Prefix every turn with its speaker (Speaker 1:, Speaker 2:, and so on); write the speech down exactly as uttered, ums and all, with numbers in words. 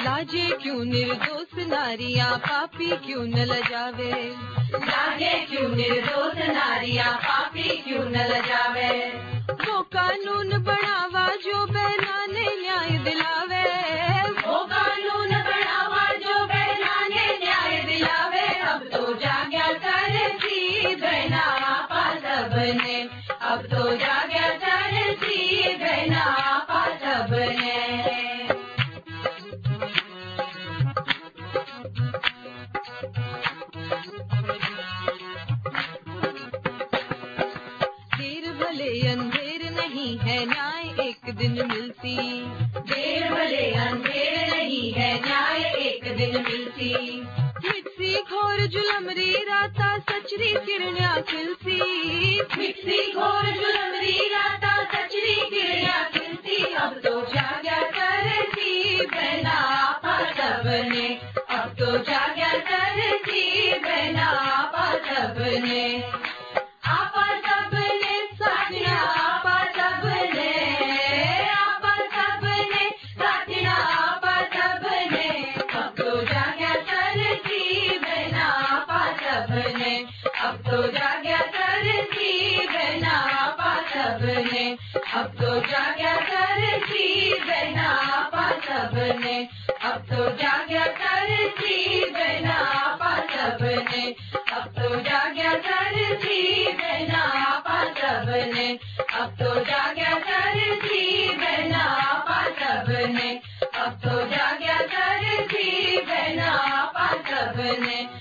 Speaker 1: लाजे क्यों निर्दोष नारियां पापी क्यों न लजावे,
Speaker 2: लाजे क्यों निर्दोष नारियां पापी क्यों न लजावे।
Speaker 1: वो कानून बढ़ावा जो बहना ने न्याय दिलावे,
Speaker 2: वो कानून बढ़ावा जो बहना ने न्याय दिलावे। अब तो जाग्या करती बहना आपा सबने, अब तो जाग्या करती बहना आपा सबने।
Speaker 1: देर भले अंधेर नहीं है न्याय एक दिन मिलती,
Speaker 2: देर भले अंधेर नहीं है न्याय एक दिन मिलती।
Speaker 1: मिट्सी घोर जुलमरी राता सचरी किरण्या खिलती,
Speaker 2: मिट्सी घोर जुलमरी राता सचरी किरण्या खिलती। अब तो जाग्या करती बहना आपा सबने, अब तो जाग्या करती बहना आपा सबने। आपा सबने साथिया आपा सबने, आपा सबने साथिया आपा सबने। अब तो जाग्या करती बहना आपा सबने, अब तो जाग्या करती बहना आपा सबने, अब तो जाग्या करती बहना आपा सबने, अब तो जाग्या करती बहना आपा सबने, अब तो जाग्या करती बहना आपा सबने, अब तो जाग्या करती बहना आपा सबने, अब तो जाग्या करती बहना आपा सबने।